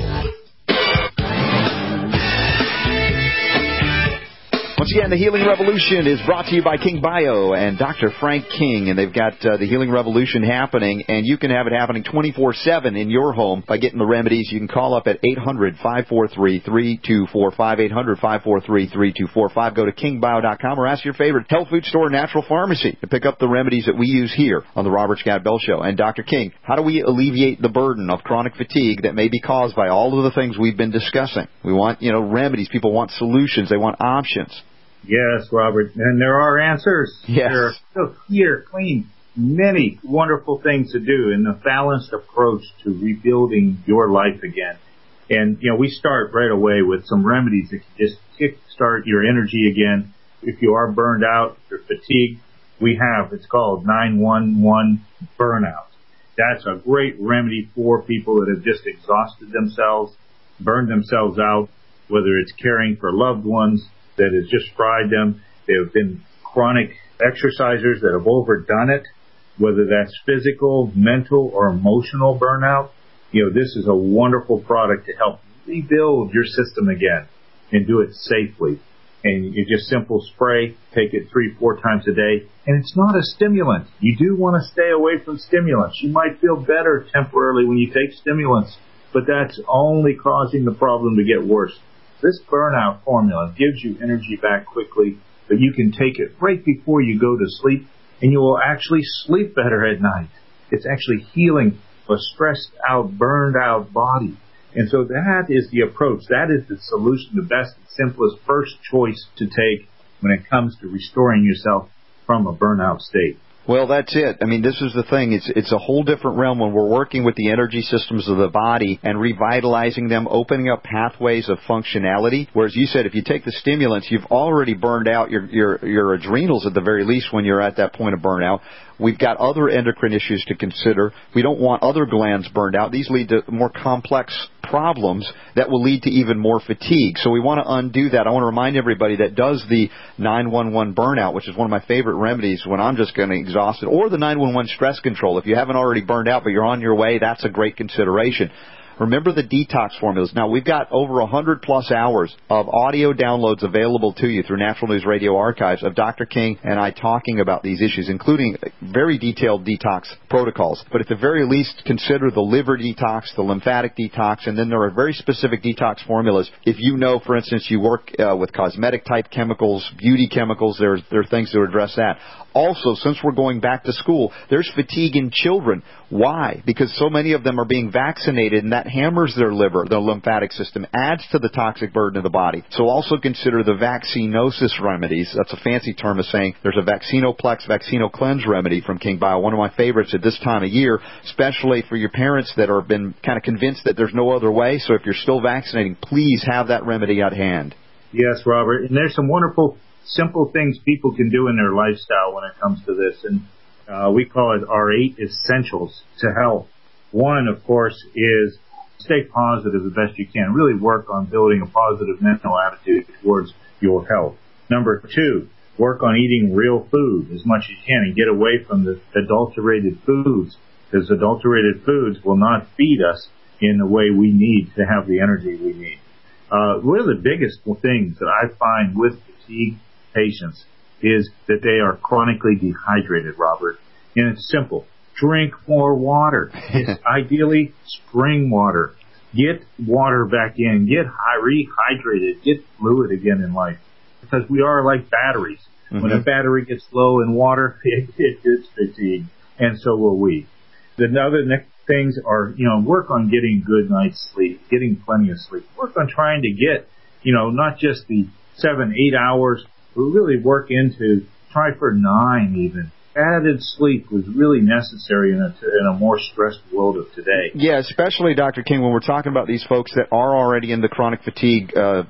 Once again, the Healing Revolution is brought to you by King Bio and Dr. Frank King, and they've got the Healing Revolution happening, and you can have it happening 24/7 in your home by getting the remedies. You can call up at 800-543-3245, 800-543-3245. Go to kingbio.com or ask your favorite health food store, natural pharmacy, to pick up the remedies that we use here on the Robert Scott Bell Show. And Dr. King, how do we alleviate the burden of chronic fatigue that may be caused by all of the things we've been discussing? We want, remedies. People want solutions. They want options. Yes, Robert, and there are answers. Yes. There are so clear, clean, many wonderful things to do in a balanced approach to rebuilding your life again. And, we start right away with some remedies that can just kickstart your energy again. If you are burned out, if you're fatigued, it's called 911 burnout. That's a great remedy for people that have just exhausted themselves, burned themselves out, whether it's caring for loved ones that has just fried them. They have been chronic exercisers that have overdone it, whether that's physical, mental, or emotional burnout. This is a wonderful product to help rebuild your system again and do it safely. And you just simple spray, take it 3-4 times a day. And it's not a stimulant. You do want to stay away from stimulants. You might feel better temporarily when you take stimulants, but that's only causing the problem to get worse. This burnout formula gives you energy back quickly, but you can take it right before you go to sleep, and you will actually sleep better at night. It's actually healing a stressed out, burned out body. And so that is the approach. That is the solution, the best, simplest, first choice to take when it comes to restoring yourself from a burnout state. Well, that's it. This is the thing. It's a whole different realm when we're working with the energy systems of the body and revitalizing them, opening up pathways of functionality. Whereas you said if you take the stimulants, you've already burned out your adrenals at the very least when you're at that point of burnout. We've got other endocrine issues to consider. We don't want other glands burned out. These lead to more complex problems that will lead to even more fatigue. So we want to undo that. I want to remind everybody that does the 911 burnout, which is one of my favorite remedies when I'm just getting exhausted, or the 911 stress control. If you haven't already burned out but you're on your way, that's a great consideration. Remember the detox formulas. Now, we've got over 100-plus hours of audio downloads available to you through Natural News Radio archives of Dr. King and I talking about these issues, including very detailed detox protocols. But at the very least, consider the liver detox, the lymphatic detox, and then there are very specific detox formulas. If you know, for instance, you work with cosmetic-type chemicals, beauty chemicals, there are things to address that. Also, since we're going back to school, there's fatigue in children. Why? Because so many of them are being vaccinated, and that hammers their liver, their lymphatic system, adds to the toxic burden of the body. So also consider the vaccinosis remedies. That's a fancy term of saying there's a Vaccinoplex, Vaccinocleanse remedy from King Bio, one of my favorites at this time of year, especially for your parents that are been kind of convinced that there's no other way. So if you're still vaccinating, please have that remedy at hand. Yes, Robert. And there's some wonderful, simple things people can do in their lifestyle when it comes to this. And we call it our 8 essentials to health. One, of course, is stay positive the best you can. Really work on building a positive mental attitude towards your health. Number 2, work on eating real food as much as you can and get away from the adulterated foods, because adulterated foods will not feed us in the way we need to have the energy we need. One of the biggest things that I find with fatigue patients is that they are chronically dehydrated, Robert. And it's simple. Drink more water. It's ideally spring water. Get water back in. Get rehydrated. Get fluid again in life. Because we are like batteries. Mm-hmm. When a battery gets low in water, it gets fatigued. And so will we. The other things are, work on getting good night's sleep, getting plenty of sleep. Work on trying to get, not just the 7-8 hours, but really work into, try for 9 even. Added sleep was really necessary in a more stressed world of today. Yeah, especially, Dr. King, when we're talking about these folks that are already in the chronic fatigue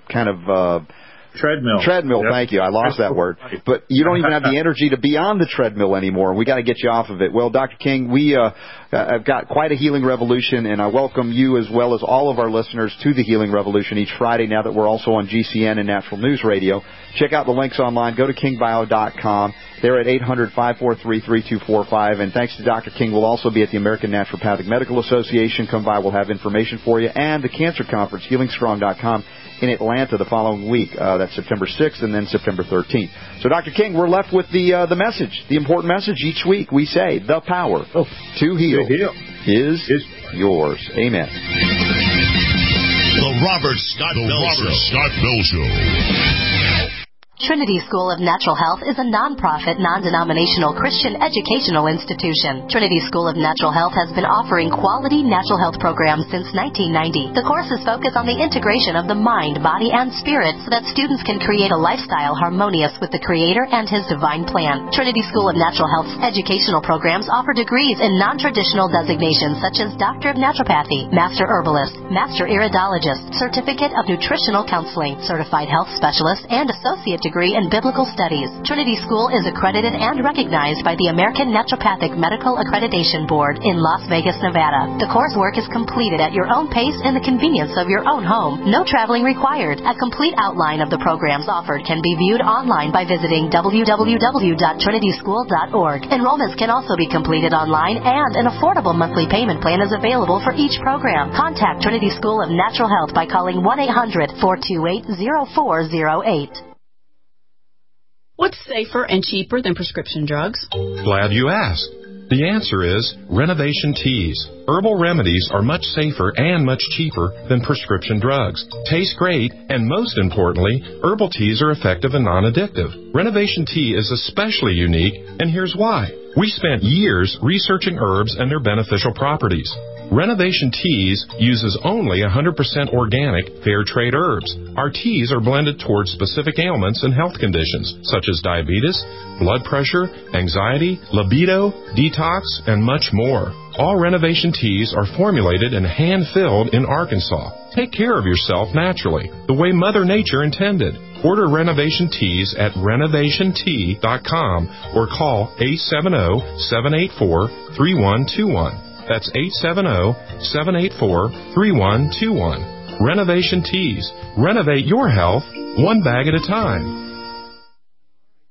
Treadmill, yep. Thank you. I lost that word. But you don't even have the energy to be on the treadmill anymore. We got to get you off of it. Well, Dr. King, we have got quite a healing revolution, and I welcome you as well as all of our listeners to the Healing Revolution each Friday now that we're also on GCN and Natural News Radio. Check out the links online. Go to kingbio.com. They're at 800-543-3245. And thanks to Dr. King, we'll also be at the American Naturopathic Medical Association. Come by. We'll have information for you. And the Cancer Conference, healingstrong.com, in Atlanta the following week. That's September 6th and then September 13th. So, Dr. King, we're left with the message, the important message each week. We say the power to heal is yours. Amen. The Robert Scott Bell Show. Trinity School of Natural Health is a non-profit, non-denominational Christian educational institution. Trinity School of Natural Health has been offering quality natural health programs since 1990. The courses focus on the integration of the mind, body, and spirit so that students can create a lifestyle harmonious with the Creator and His divine plan. Trinity School of Natural Health's educational programs offer degrees in non-traditional designations such as Doctor of Naturopathy, Master Herbalist, Master Iridologist, Certificate of Nutritional Counseling, Certified Health Specialist, and Associate degree in Biblical Studies. Trinity School is accredited and recognized by the American Naturopathic Medical Accreditation Board in Las Vegas, Nevada. The coursework is completed at your own pace in the convenience of your own home. No traveling required. A complete outline of the programs offered can be viewed online by visiting www.trinityschool.org. Enrollments can also be completed online, and an affordable monthly payment plan is available for each program. Contact Trinity School of Natural Health by calling 1-800-428-0408. What's safer and cheaper than prescription drugs? Glad you asked. The answer is Renovation Teas. Herbal remedies are much safer and much cheaper than prescription drugs. Taste great, and most importantly, herbal teas are effective and non-addictive. Renovation Tea is especially unique, and here's why. We spent years researching herbs and their beneficial properties. Renovation Teas uses only 100% organic, fair trade herbs. Our teas are blended towards specific ailments and health conditions, such as diabetes, blood pressure, anxiety, libido, detox, and much more. All Renovation Teas are formulated and hand-filled in Arkansas. Take care of yourself naturally, the way Mother Nature intended. Order Renovation Teas at renovationtea.com or call 870-784-3121. That's 870-784-3121. Renovation Teas. Renovate your health one bag at a time.